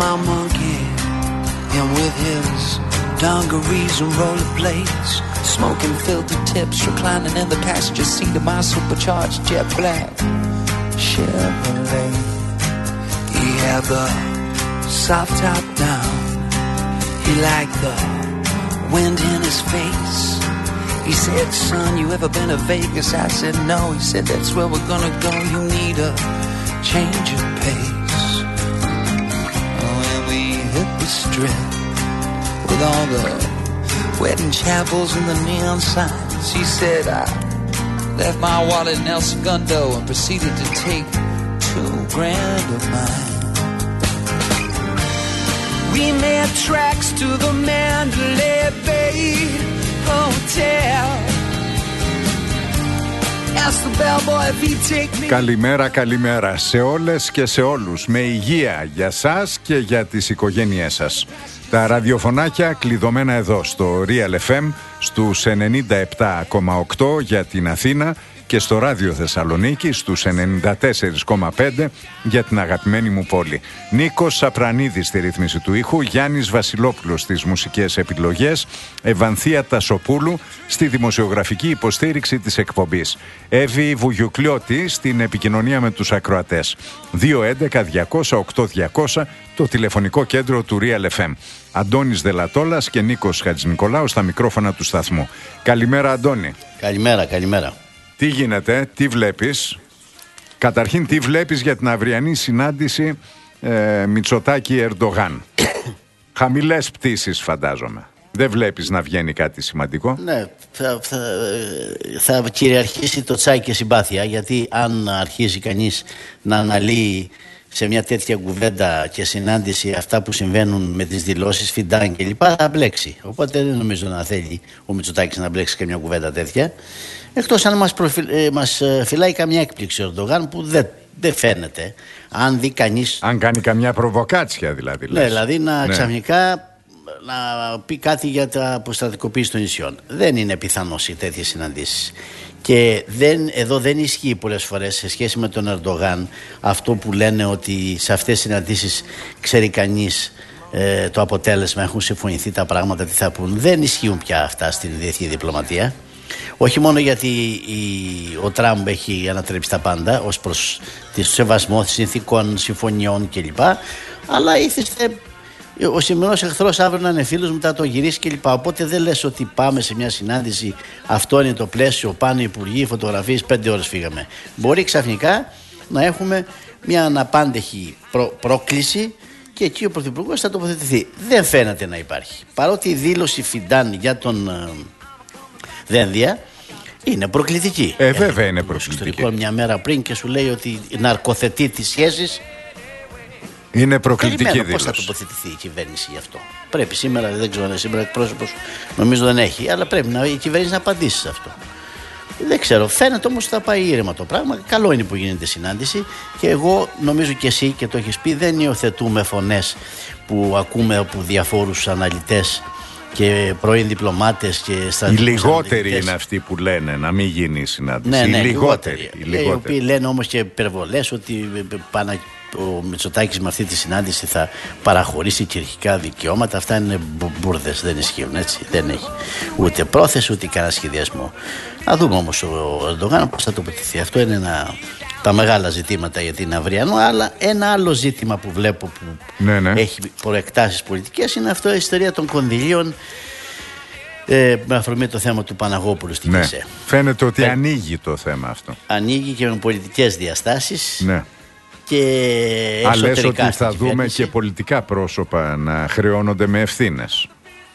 my monkey, him with his dungarees and rollerblades, smoking filter tips, reclining in the passenger seat of my supercharged jet black Chevrolet. He had the soft top down, he liked the wind in his face. He said, son, you ever been to Vegas? I said, no. He said, that's where we're gonna go. You need a change of pace. Oh, and we hit the strip with all the wedding chapels and the neon signs. He said, I left my wallet in El Segundo and proceeded to take $2,000 of mine. We made tracks to the Mandalay Bay Hotel. Ask the bellboy if he'd take me. Καλημέρα, καλημέρα σε όλες και σε όλους. Με υγεία για σας και για τις οικογένειές σας. Τα ραδιοφωνάκια κλειδωμένα εδώ στο Real FM στους 97,8 για την Αθήνα και στο Ράδιο Θεσσαλονίκη στους 94,5 για την αγαπημένη μου πόλη. Νίκος Σαπρανίδης στη ρύθμιση του ήχου, Γιάννης Βασιλόπουλος στις μουσικές επιλογές, Ευανθία Τασοπούλου στη δημοσιογραφική υποστήριξη της εκπομπής, Εύη Βουγιουκλιώτη στην επικοινωνία με τους ακροατές. 211-200-8200 το τηλεφωνικό κέντρο του Real FM. Αντώνης Δελατόλας και Νίκος Χατζηνικολάου στα μικρόφωνα του σταθμού. Καλημέρα, Αντώνη. Καλημέρα, καλημέρα. Τι γίνεται, τι βλέπεις? Καταρχήν, τι βλέπεις για την αυριανή συνάντηση Μητσοτάκη-Ερντογάν? Χαμηλές πτήσεις, φαντάζομαι. Δεν βλέπεις να βγαίνει κάτι σημαντικό? Ναι, θα κυριαρχήσει το τσάι και συμπάθεια, γιατί αν αρχίζει κανείς να αναλύει σε μια τέτοια κουβέντα και συνάντηση αυτά που συμβαίνουν με τις δηλώσεις Φιντάν και λοιπά, θα μπλέξει. Οπότε δεν νομίζω να θέλει ο Μητσοτάκης να μπλέξει και μια κουβέντα τέτοια. Εκτός αν μας φυλάει καμιά έκπληξη ο Ερντογάν, που δεν φαίνεται. Αν δει κανείς... Αν κάνει καμιά προβοκάτσια δηλαδή. Ναι, δηλαδή ξαφνικά να πει κάτι για τα αποστρατικοποίηση των νησιών. Δεν είναι πιθανό σε τέτοιες συναντήσεις. Και εδώ δεν ισχύει πολλές φορές σε σχέση με τον Ερντογάν αυτό που λένε ότι σε αυτές τις συναντήσεις ξέρει κανείς το αποτέλεσμα, έχουν συμφωνηθεί τα πράγματα, τι θα πούν. Δεν ισχύουν πια αυτά στην διεθνή διπλωματία. Όχι μόνο γιατί ο Τραμπ έχει ανατρέψει τα πάντα ως προς το σεβασμό συνθήκων, συμφωνιών κλπ. Αλλά ήθεστε ο σημερινός εχθρός αύριο να είναι φίλος, μετά το γυρίσει κλπ. Οπότε δεν λες ότι πάμε σε μια συνάντηση, αυτό είναι το πλαίσιο, πάνε οι υπουργοί, φωτογραφίες, 5 ώρες φύγαμε. Μπορεί ξαφνικά να έχουμε μια αναπάντεχη πρόκληση και εκεί ο Πρωθυπουργός θα τοποθετηθεί. Δεν φαίνεται να υπάρχει. Παρότι η δήλωση Φιντάν για τον Δένδια είναι προκλητική. Βέβαια είναι προκλητική. Μια μέρα πριν και σου λέει ότι ναρκοθετεί τις σχέσεις. Είναι προκλητική δήλωση. Πώς θα τοποθετηθεί η κυβέρνηση γι' αυτό? Πρέπει σήμερα, δεν ξέρω αν είναι σήμερα εκπρόσωπος, νομίζω δεν έχει, αλλά πρέπει η κυβέρνηση να απαντήσει σε αυτό. Δεν ξέρω, φαίνεται όμως ότι θα πάει ήρεμα το πράγμα. Καλό είναι που γίνεται συνάντηση και εγώ νομίζω και εσύ και το έχεις πει, δεν υιοθετούμε φωνές που ακούμε από διαφόρους αναλυτές και πρώην διπλωμάτες και στρατιώτες. Οι λιγότεροι είναι αυτοί που λένε να μην γίνει η συνάντηση. Ναι, οι λιγότεροι. Οι οποίοι λένε όμως και υπερβολές ότι ο Μητσοτάκης με αυτή τη συνάντηση θα παραχωρήσει κυριαρχικά δικαιώματα. Αυτά είναι μπουρδες, δεν ισχύουν, έτσι. Δεν έχει ούτε πρόθεση ούτε κανένα σχεδιασμό. Να δούμε όμως ο Ερντογάν πώς θα τοποθετηθεί. Αυτό είναι τα μεγάλα ζητήματα για την αυριανό. Αλλά ένα άλλο ζήτημα που βλέπω που έχει προεκτάσεις πολιτικές είναι αυτό η ιστορία των κονδυλίων με αφορμή το θέμα του Παναγόπουλου στην ΚΕΣΕ. Φαίνεται ότι ανοίγει το θέμα αυτό. Ανοίγει και με πολιτικές διαστάσεις. Ναι. Και λες ότι θα δούμε και πολιτικά πρόσωπα να χρεώνονται με ευθύνες.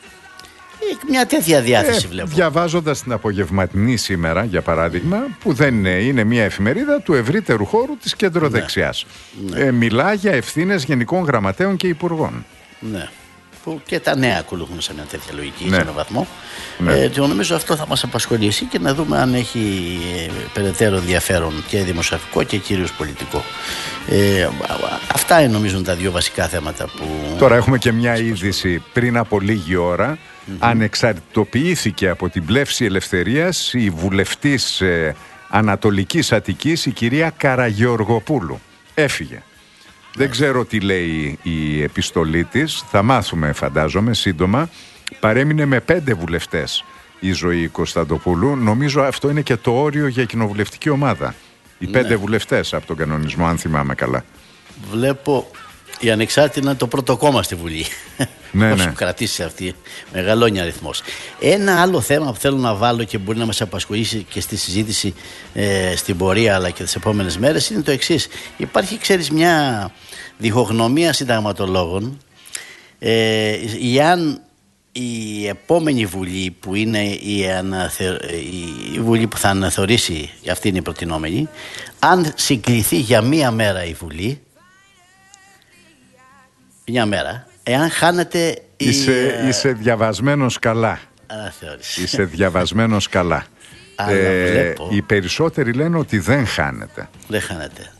Μια τέτοια διάθεση βλέπω. Διαβάζοντας την απογευματινή σήμερα, για παράδειγμα, που δεν είναι μια εφημερίδα του ευρύτερου χώρου της κεντροδεξιάς. Ναι. Μιλά για ευθύνες γενικών γραμματέων και υπουργών. Ναι. Που και τα νέα ακολουθούν σε μια τέτοια λογική, σε έναν βαθμό. Ναι. Νομίζω αυτό θα μας απασχολήσει και να δούμε αν έχει περαιτέρω ενδιαφέρον και δημοσιογραφικό και κυρίως πολιτικό. Αυτά νομίζω τα δύο βασικά θέματα που... Τώρα έχουμε και μια είδηση πριν από λίγη ώρα. Ανεξαρτητοποιήθηκε από την Πλεύση Ελευθερίας η βουλευτής Ανατολικής Αττικής, η κυρία Καραγεωργοπούλου. Έφυγε. Δεν ξέρω τι λέει η επιστολή της. Θα μάθουμε, φαντάζομαι, σύντομα. Παρέμεινε με 5 βουλευτές η Ζωή Κωνσταντοπούλου. Νομίζω αυτό είναι και το όριο για κοινοβουλευτική ομάδα. Οι 5 βουλευτές από τον κανονισμό, αν θυμάμαι καλά. Βλέπω η Ανεξάρτητη είναι το πρώτο κόμμα στη Βουλή. Ναι, Όσο κρατήσει αυτή, μεγαλώνει αριθμός. Ένα άλλο θέμα που θέλω να βάλω και μπορεί να μας απασχολήσει και στη συζήτηση στην πορεία αλλά και τις επόμενες μέρες είναι το εξής. Υπάρχει, ξέρεις, μια διχογνωμία συνταγματολόγων εάν η επόμενη Βουλή που είναι η Βουλή που θα αναθεωρήσει, αυτή είναι η προτινόμενη, αν συγκληθεί για μία μέρα η Βουλή, μια μέρα, εάν χάνεται Είσαι διαβασμένος καλά. αναθεώρηση. Είσαι διαβασμένος καλά. Οι περισσότεροι λένε ότι δεν χάνεται. Δεν χάνεται.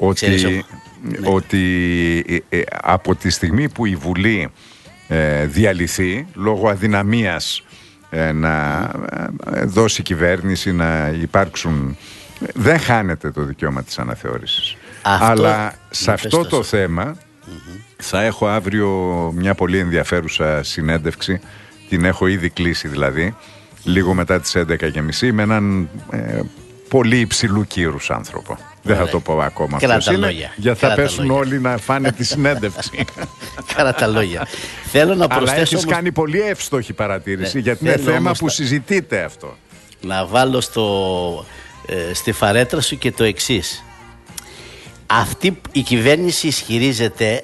Ότι από τη στιγμή που η Βουλή διαλυθεί λόγω αδυναμίας να δώσει κυβέρνηση, να υπάρξουν, δεν χάνεται το δικαίωμα της αναθεώρησης. Αλλά σε αυτό το θέμα θα έχω αύριο μια πολύ ενδιαφέρουσα συνέντευξη. Την έχω ήδη κλείσει δηλαδή, λίγο μετά τις 11:30, με έναν πολύ υψηλού κύρους άνθρωπο. Δεν θα το πω ακόμα ποιος είναι, γιατί θα πέσουν όλοι να φάνε τη συνέντευξη. Κάρα τα λόγια. Θέλω να προσθέσω. Αλλά έχεις κάνει πολύ εύστοχη παρατήρηση, γιατί είναι θέμα που συζητείτε αυτό. Να βάλω στη φαρέτρα σου και το εξής. Αυτή η κυβέρνηση ισχυρίζεται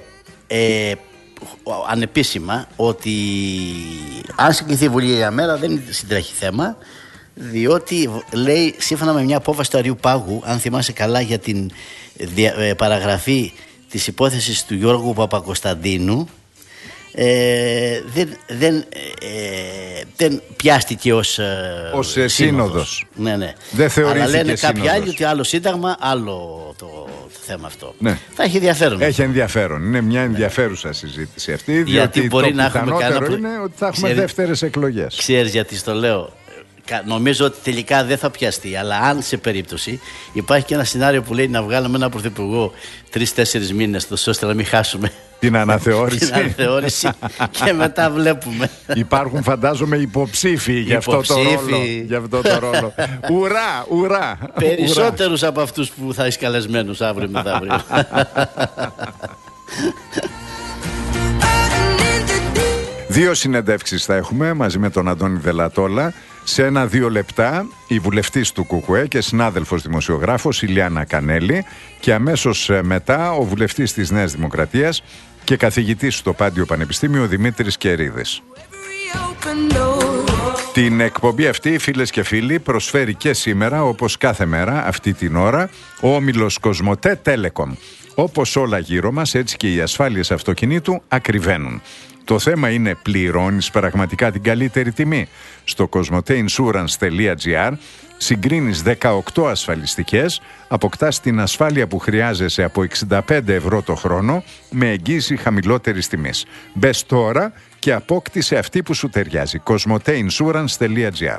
ανεπίσημα ότι αν συγκληθεί η Βουλή για μέρα δεν συντρέχει θέμα, διότι λέει, σύμφωνα με μια απόφαση του Αριού Πάγου, αν θυμάσαι καλά, για την παραγραφή της υπόθεσης του Γιώργου Παπακοσταντίνου, δεν πιάστηκε ως σύνοδος. Ναι. Δεν θεωρήθηκε. Αλλά λένε κάποιοι άλλοι ότι άλλο σύνταγμα, άλλο το θέμα αυτό. Ναι. Θα έχει ενδιαφέρον. Έχει ενδιαφέρον. Είναι μια ενδιαφέρουσα συζήτηση αυτή. Γιατί μπορεί το να έχουμε είναι ότι θα έχουμε δεύτερες εκλογές. Ξέρεις γιατί στο λέω? Νομίζω ότι τελικά δεν θα πιαστεί, αλλά αν σε περίπτωση υπάρχει και ένα σενάριο που λέει να βγάλουμε ένα πρωθυπουργό 3-4 μήνες, ώστε να μην χάσουμε την αναθεώρηση. Και μετά βλέπουμε. Υπάρχουν, φαντάζομαι, υποψήφοι για αυτό το ρόλο. Ουρά! Περισσότερους από αυτούς που θα είσαι καλεσμένους αύριο μεθαύριο. Δύο συνεντεύξεις θα έχουμε μαζί με τον Αντώνη Δελατόλα. Σε 1-2 λεπτά η βουλευτής του ΚΚΕ και συνάδελφος δημοσιογράφος η Λιάννα Κανέλη, και αμέσως μετά ο βουλευτής της Νέας Δημοκρατίας και καθηγητής στο Πάντιο Πανεπιστήμιο ο Δημήτρης Κερίδης. Την εκπομπή αυτή, φίλες και φίλοι, προσφέρει και σήμερα, όπως κάθε μέρα αυτή την ώρα, ο όμιλος Κοσμοτέ Telecom. Όπως όλα γύρω μας, έτσι και οι ασφάλειες αυτοκινήτου ακριβένουν. Το θέμα είναι, πληρώνεις πραγματικά την καλύτερη τιμή? Στο cosmoteinsurance.gr συγκρίνεις 18 ασφαλιστικές, αποκτάς την ασφάλεια που χρειάζεσαι από 65 ευρώ το χρόνο με εγγύηση χαμηλότερης τιμής. Μπες τώρα και απόκτησε αυτή που σου ταιριάζει. cosmoteinsurance.gr.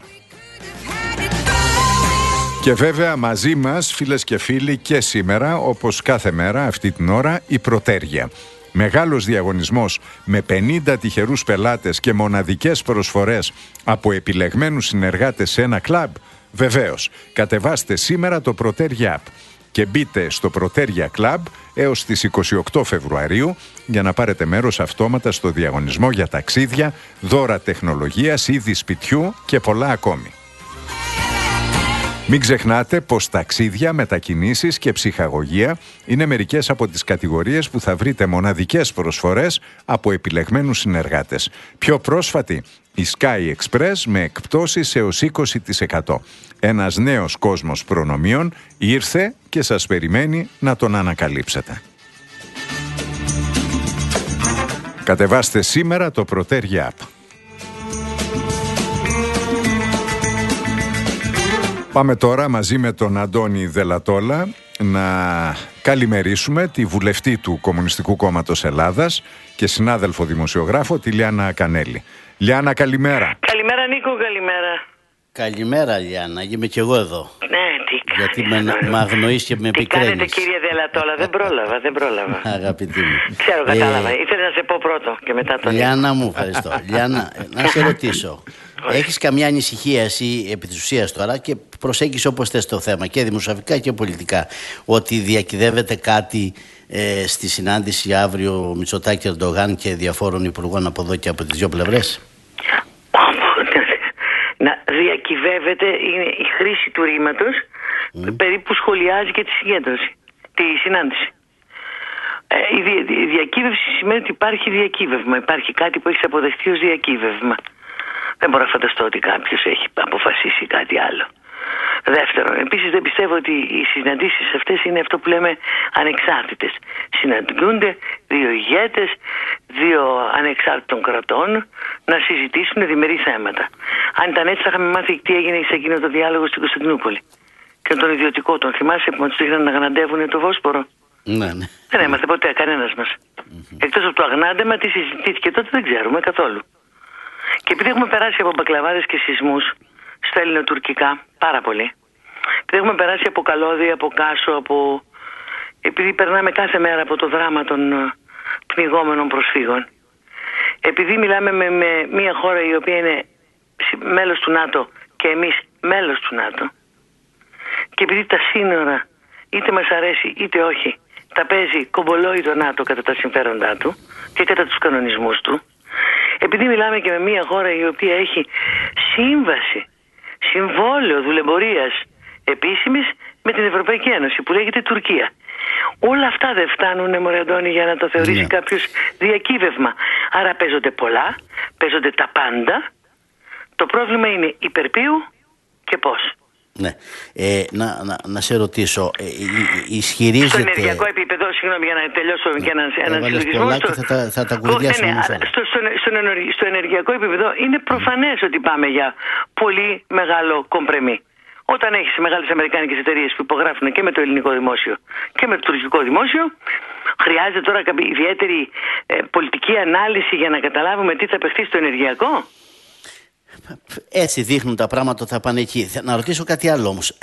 Και βέβαια μαζί μας, φίλες και φίλοι, και σήμερα, όπως κάθε μέρα αυτή την ώρα, η Πρωτέργεια. Μεγάλος διαγωνισμός με 50 τυχερούς πελάτες και μοναδικές προσφορές από επιλεγμένους συνεργάτες σε ένα κλαμπ. Βεβαίως, κατεβάστε σήμερα το Πρωτέργεια App και μπείτε στο Πρωτέργεια Club έως τις 28 Φεβρουαρίου για να πάρετε μέρος αυτόματα στο διαγωνισμό για ταξίδια, δώρα τεχνολογίας, είδη σπιτιού και πολλά ακόμη. Μην ξεχνάτε πως ταξίδια, μετακινήσεις και ψυχαγωγία είναι μερικές από τις κατηγορίες που θα βρείτε μοναδικές προσφορές από επιλεγμένους συνεργάτες. Πιο πρόσφατη, η Sky Express με εκπτώσεις έως 20%. Ένας νέος κόσμος προνομίων ήρθε και σας περιμένει να τον ανακαλύψετε. Κατεβάστε σήμερα το Πρωτέργεια App. Πάμε τώρα μαζί με τον Αντώνη Δελατόλα να καλημερίσουμε τη βουλευτή του Κομμουνιστικού Κόμματος Ελλάδας και συνάδελφο δημοσιογράφο, τη Λιάννα Κανέλη. Λιάννα, καλημέρα. Καλημέρα Νίκο, καλημέρα. Καλημέρα Λιάννα, είμαι και εγώ εδώ. Ναι, τι Γιατί με αγνοείς και με επικραίνεις. Τι κάνετε, κύριε Δελατόλα? Δεν πρόλαβα. Αγαπητή μου. Ξέρω, κατάλαβα. Ήθελα να σε πω πρώτο και μετά τον. Λιάννα μου, ευχαριστώ. Λιάννα, να σε ρωτήσω. Έχεις καμιά ανησυχία εσύ επί της ουσίας τώρα και προσέγγισε όπως θες το θέμα, και δημοσιογραφικά και πολιτικά, ότι διακυδεύεται κάτι στη συνάντηση αύριο Μητσοτάκη, Ερντογάν και διαφόρων υπουργών από εδώ και από τις δύο πλευρές? Να διακυβεύεται είναι η χρήση του ρήματος, περίπου σχολιάζει και τη συγκέντρωση, τη συνάντηση. Η διακύβευση σημαίνει ότι υπάρχει διακύβευμα, υπάρχει κάτι που έχει αποδεχτεί ως διακύβευμα. Δεν μπορώ να φανταστώ ότι κάποιος έχει αποφασίσει κάτι άλλο. Δεύτερον, επίσης δεν πιστεύω ότι οι συναντήσεις αυτές είναι αυτό που λέμε ανεξάρτητες. Συναντούνται δύο ηγέτες, δύο ανεξάρτητων κρατών να συζητήσουν διμερεί θέματα. Αν ήταν έτσι θα είχαμε μάθει τι έγινε σε εκείνο το διάλογο στην Κωνσταντινούπολη. Και τον ιδιωτικό τον θυμάσαι που μας είχαν να αγναντεύουν το Βόσπορο? Ναι. Δεν έμαθε ποτέ κανένας μας. Εκτός από το αγνάντεμα, τι συζητήθηκε τότε δεν ξέρουμε καθόλου. Και επειδή έχουμε περάσει από μπακλαβάδες και σεισμούς στα ελληνοτουρκικά, πάρα πολύ. Επειδή έχουμε περάσει από καλώδια, από Κάσο, επειδή περνάμε κάθε μέρα από το δράμα των πνιγόμενων προσφύγων. Επειδή μιλάμε με μια χώρα η οποία είναι μέλος του ΝΑΤΟ και εμείς μέλος του ΝΑΤΟ. Και επειδή τα σύνορα, είτε μας αρέσει είτε όχι, τα παίζει κομπολόι το ΝΑΤΟ κατά τα συμφέροντά του και κατά τους κανονισμούς του. Επειδή μιλάμε και με μια χώρα η οποία έχει σύμβαση, συμβόλαιο δουλεμπορίας επίσημης με την Ευρωπαϊκή Ένωση που λέγεται Τουρκία. Όλα αυτά δεν φτάνουν, μωρέ Αντώνη, για να το θεωρήσει κάποιος διακύβευμα. Άρα παίζονται πολλά, παίζονται τα πάντα. Το πρόβλημα είναι υπερπίου και πώς. Ναι. Να σε ρωτήσω, ισχυρίζεται... Στο ενεργειακό επίπεδο, συγγνώμη για να τελειώσω και έναν συλλογισμό. Θα τα κουβεντιάσουμε όμως όλα. Στο ενεργειακό επίπεδο είναι προφανές ότι πάμε για πολύ μεγάλο κομπρεμί. Όταν έχεις μεγάλες αμερικάνικες εταιρείες που υπογράφουν και με το ελληνικό δημόσιο και με το τουρκικό δημόσιο, χρειάζεται τώρα κάποια ιδιαίτερη πολιτική ανάλυση για να καταλάβουμε τι θα παιχτεί στο ενεργειακό. Έτσι δείχνουν τα πράγματα, θα πάνε εκεί. Να ρωτήσω κάτι άλλο όμως.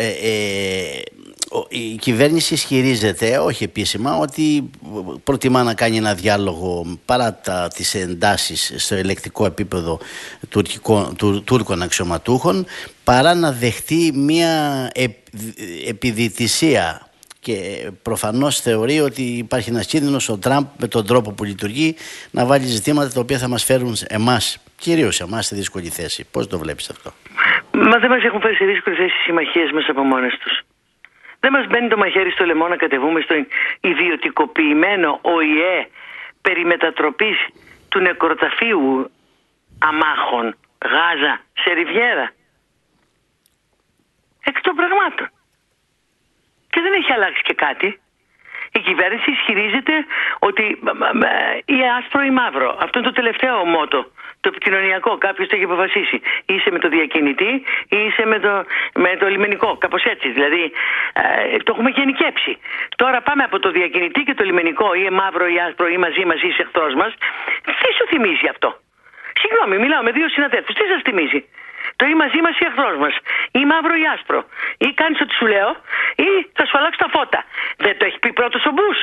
Η κυβέρνηση ισχυρίζεται, όχι επίσημα, ότι προτιμά να κάνει ένα διάλογο παρά τις εντάσεις στο ελεκτικό επίπεδο Τούρκων αξιωματούχων, παρά να δεχτεί μια επιδυτησία. Και προφανώς θεωρεί ότι υπάρχει ένας κίνδυνος ο Τραμπ με τον τρόπο που λειτουργεί να βάλει ζητήματα τα οποία θα μας φέρουν εμάς, κυρίως εμάς, στη δύσκολη θέση. Πώς το βλέπεις αυτό? Μα δεν μας έχουν φέρει σε δύσκολη θέση οι συμμαχίες μέσα από μόνες τους. Δεν μας μπαίνει το μαχαίρι στο λαιμό να κατεβούμε στον ιδιωτικοποιημένο ΟΗΕ περί μετατροπής του νεκροταφείου αμάχων Γάζα σε Ριβιέρα. Εκ των πραγμάτων. Και δεν έχει αλλάξει και κάτι. Η κυβέρνηση ισχυρίζεται ότι ή άσπρο ή μαύρο. Αυτό είναι το τελευταίο μότο, το επικοινωνιακό. Κάποιος το έχει αποφασίσει. Είσαι με το διακινητή ή είσαι με το λιμενικό. Κάπως έτσι. Δηλαδή το έχουμε γενικέψει. Τώρα πάμε από το διακινητή και το λιμενικό, ή μαύρο ή άσπρο, ή μαζί μας ή είσαι εχθρός μας. Τι σου θυμίζει αυτό? Συγγνώμη, μιλάω με δύο συναδέλφους. Τι σας θυμίζει? Το ή μαζί μας ή εχθρός μας, ή μαύρο ή άσπρο, ή κάνεις ό,τι σου λέω, ή θα σου αλλάξω τα φώτα. Δεν το έχει πει πρώτος ο Μπούς?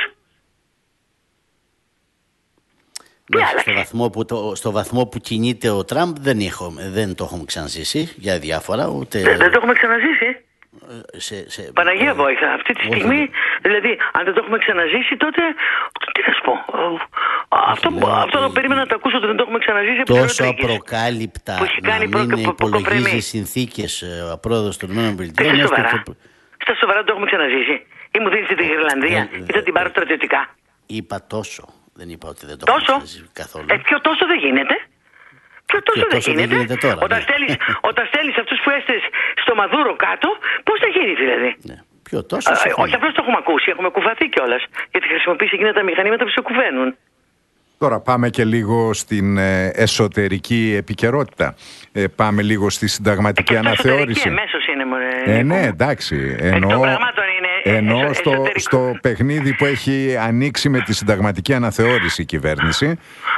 Στο βαθμό που κινείται ο Τραμπ δεν το έχουμε ξαναζήσει για διάφορα. Δεν το έχουμε ξαναζήσει. Παναγία βόηθα. Αυτή τη στιγμή, δηλαδή, αν δεν το έχουμε ξαναζήσει, τότε τι να σου πω. Αυτό περίμενα να το ακούσω ότι δεν το έχουμε ξαναζήσει. Τόσο απροκάλυπτα να μην υπολογίζει συνθήκες ο πρόεδρος των ΗΠΑ. Στα σοβαρά δεν το έχουμε ξαναζήσει? Ή μου δίνεις την Ιρλανδία ή θα την πάρω στρατιωτικά? Είπα τόσο. Δεν είπα ότι δεν το έχουμε ξαναζήσει καθόλου. Πιο τόσο δεν γίνεται. Πιο τόσο δεν γίνεται. Τώρα, όταν στέλνεις αυτούς που έστες στο Μαδούρο κάτω, πώς θα γίνει δηλαδή? Ναι. Πιο τόσο. Όχι απλώς το έχουμε ακούσει, έχουμε κουβαθεί κιόλας. Γιατί χρησιμοποιήσει εκείνα τα μηχανήματα που σε κουβαίνουν. Τώρα πάμε και λίγο στην εσωτερική επικαιρότητα. Πάμε λίγο στη συνταγματική αναθεώρηση. Εμέσως είναι, μωρέ. Ναι, εντάξει. Εννοώ παιχνίδι που έχει ανοίξει με τη συνταγματική αναθεώρηση η κυβέρνηση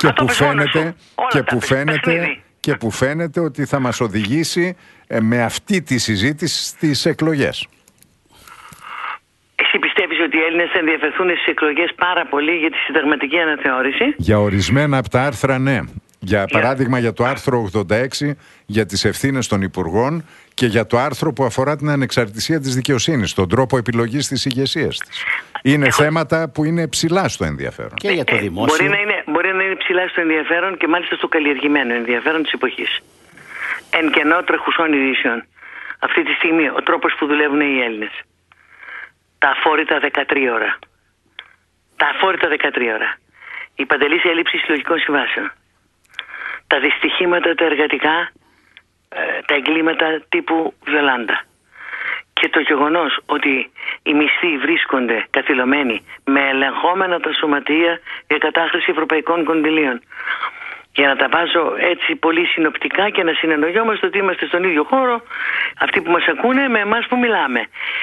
και που φαίνεται ότι θα μας οδηγήσει με αυτή τη συζήτηση στις εκλογές. Εσύ πιστεύεις ότι οι Έλληνες θα ενδιαφερθούν στις εκλογές πάρα πολύ για τη συνταγματική αναθεώρηση? Για ορισμένα από τα άρθρα, ναι. Για παράδειγμα, για το άρθρο 86 για τις ευθύνες των υπουργών και για το άρθρο που αφορά την ανεξαρτησία της δικαιοσύνης, τον τρόπο επιλογής της ηγεσίας της. Είναι θέματα που είναι ψηλά στο ενδιαφέρον. Και για το δημόσιο. Μπορεί να είναι ψηλά στο ενδιαφέρον και μάλιστα στο καλλιεργημένο ενδιαφέρον της εποχής. Εν κενό τρεχουσών ειδήσεων. Αυτή τη στιγμή ο τρόπος που δουλεύουν οι Έλληνες. Τα αφόρητα 13 ώρα. Τα αφόρητα 13 ώρα. Η παντελής έλλειψη συλλογικών συμβάσεων. Τα δυστυχήματα, τα εργατικά, τα εγκλήματα τύπου Βιολάντα. Και το γεγονός ότι οι μισθοί βρίσκονται καθυλωμένοι με ελεγχόμενα τα σωματεία για κατάχρηση ευρωπαϊκών κονδυλίων. Για να τα βάζω έτσι πολύ συνοπτικά και να συνεννοιόμαστε ότι είμαστε στον ίδιο χώρο, αυτοί που μας ακούνε με εμάς που μιλάμε.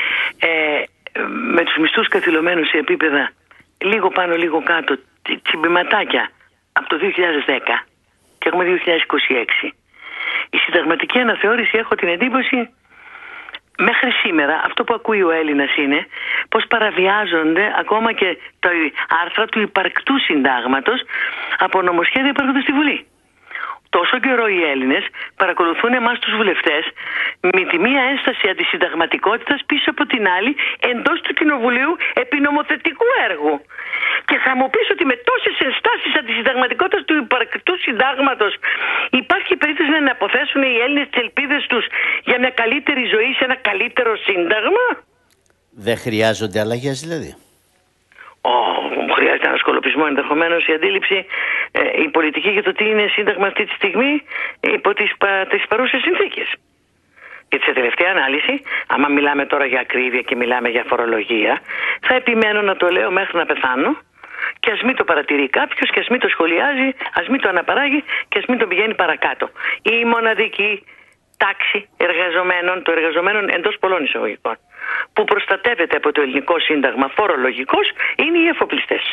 Με τους μισθούς καθυλωμένους σε επίπεδα λίγο πάνω λίγο κάτω, τσιμπηματάκια από το 2010 και έχουμε 2026. Η συνταγματική αναθεώρηση, έχω την εντύπωση, μέχρι σήμερα αυτό που ακούει ο Έλληνας είναι πως παραβιάζονται ακόμα και τα άρθρα του υπαρκτού συντάγματος από νομοσχέδια που έρχονται στη Βουλή. Τόσο καιρό οι Έλληνες παρακολουθούν εμάς τους βουλευτές με τη μία ένσταση αντισυνταγματικότητας πίσω από την άλλη εντός του Κοινοβουλίου επί νομοθετικού έργου. Και θα μου πεις ότι με τόσες ενστάσεις αντισυνταγματικότητας του υπαρκτού συντάγματος υπάρχει περίπτωση να αποθέσουν οι Έλληνες τις ελπίδες τους για μια καλύτερη ζωή σε ένα καλύτερο σύνταγμα? Δεν χρειάζονται αλλαγές δηλαδή? Χρειάζεται ένα σκολοπισμό ενδεχομένως η αντίληψη, η πολιτική για το τι είναι σύνταγμα αυτή τη στιγμή υπό τις παρούσες συνθήκες. Και σε τελευταία ανάλυση, άμα μιλάμε τώρα για ακρίβεια και μιλάμε για φορολογία, θα επιμένω να το λέω μέχρι να πεθάνω και ας μην το παρατηρεί κάποιος και ας μην το σχολιάζει, ας μην το αναπαράγει και ας μην το πηγαίνει παρακάτω. Η μοναδική τάξη εργαζομένων, των εργαζομένων εντός πολλών εισαγωγικών, που προστατεύεται από το ελληνικό σύνταγμα φορολογικός, είναι οι εφοπλιστές.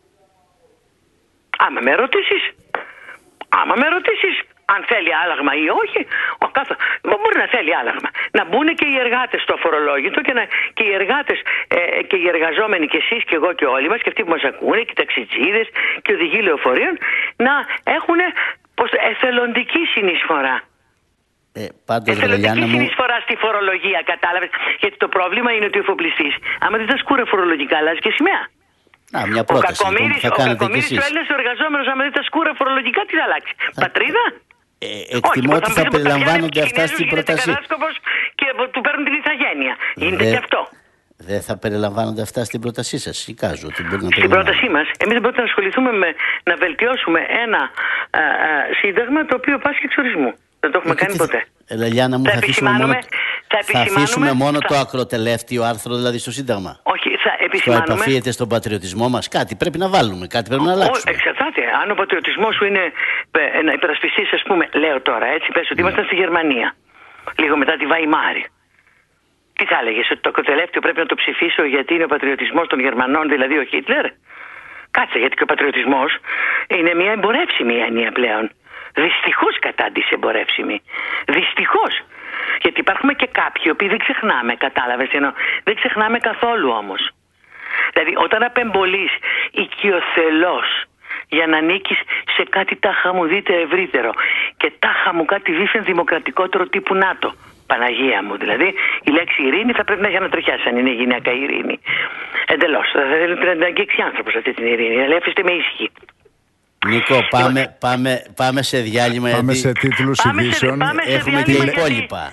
Άμα με ρωτήσεις αν θέλει άλλαγμα ή όχι, μπορεί να θέλει άλλαγμα. Να μπουν και οι εργάτες στο αφορολόγητο και οι εργάτες και οι εργαζόμενοι και εσείς και εγώ και όλοι μας και αυτοί που μας ακούνε και οι ταξιτζίδες και οι οδηγοί λεωφορείων να έχουν εθελοντική συνεισφορά. Εθελοντική συνεισφορά στη φορολογία, κατάλαβες? Γιατί το πρόβλημα είναι ότι ο εφοπλιστής, άμα δεν τα σκούρα φορολογικά, αλλάζει και σημαία. Μια πρόταση, ο Κακομοίρης του Έλληνας ο εργαζόμενος, άμα δεν τα σκούρα φορολογικά, τι θα αλλάξει? Πατρίδα? Εκτιμώ ότι θα περιλαμβάνονται αυτά στην πρόταση. Και του παίρνουν την ηθαγένεια. Είναι και αυτό. Δεν θα περιλαμβάνονται αυτά στην πρότασή σας? Εικάζω ότι μπορεί να στην πρότασή μας, εμείς δεν μπορούμε να ασχοληθούμε να βελτιώσουμε ένα σύνταγμα το οποίο πάσχει εξορισμού. Δεν το έχουμε κάνει ποτέ. Λελιάνα μου, θα αφήσουμε μόνο το ακροτελεύτιο άρθρο δηλαδή στο Σύνταγμα? Όχι, θα επισημάνουμε. Το επαφίεται στον πατριωτισμό μας. Κάτι πρέπει να βάλουμε, κάτι πρέπει να αλλάξουμε. Εξαρτάται. Αν ο πατριωτισμός σου είναι να υπερασπιστείς, ας πούμε, λέω τώρα έτσι, πες ότι ήμασταν στη Γερμανία, λίγο μετά τη Βαϊμάρη. Τι θα έλεγες, ότι το ακροτελεύτιο πρέπει να το ψηφίσω γιατί είναι ο πατριωτισμός των Γερμανών, δηλαδή ο Χίτλερ? Κάτσε, γιατί και ο πατριωτισμός είναι μια εμπορεύσιμη έννοια πλέον. Δυστυχώς κατάντησε εμπορεύσιμη. Δυστυχώς. Γιατί υπάρχουν και κάποιοι οποίοι δεν ξεχνάμε, κατάλαβες? Δεν ξεχνάμε καθόλου όμως. Δηλαδή όταν απεμπολείς οικειοθελώς για να ανήκεις σε κάτι τάχα μου δείτε ευρύτερο και τάχα μου κάτι δίθεν δημοκρατικότερο τύπου ΝΑΤΟ. Παναγία μου, δηλαδή η λέξη ειρήνη θα πρέπει να έχει ανατριχιάσει αν είναι γυναίκα ειρήνη. Εντελώς. Θα θέλει να αγγίξει άνθρωπος αυτή την ειρήνη. Αλλά αφήστε με ήσυχη. Νίκο, πάμε σε διάλειμμα. Πάμε σε τίτλους ειδήσεων. Έχουμε και υπόλοιπα.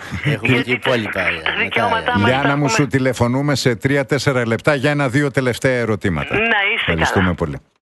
Λιάννα μου, σου τηλεφωνούμε σε 3-4 λεπτά για 1-2 τελευταία ερωτήματα. Να είστε καλά. Ευχαριστούμε πολύ.